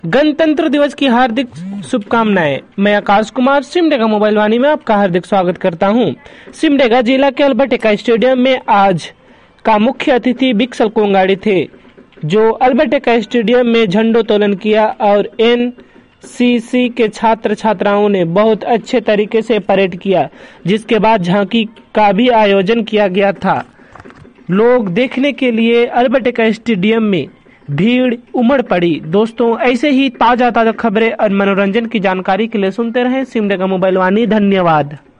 गणतंत्र दिवस की हार्दिक शुभकामनाएं। मैं आकाश कुमार सिमडेगा मोबाइल वाणी में आपका हार्दिक स्वागत करता हूं। सिमडेगा जिला के अल्बर्ट एक्का स्टेडियम में आज का मुख्य अतिथि बिक्सल कोंगाड़ी थे, जो अल्बर्ट एक्का स्टेडियम में झंडोत्तोलन किया और एनसीसी के छात्र छात्राओं ने बहुत अच्छे तरीके से परेड किया, जिसके बाद झांकी का भी आयोजन किया गया था। लोग देखने के लिए अल्बर्ट एक्का स्टेडियम में भीड़ उमड़ पड़ी। दोस्तों, ऐसे ही ताजा खबरें और मनोरंजन की जानकारी के लिए सुनते रहें सिमडेगा मोबाइल वाणी। धन्यवाद।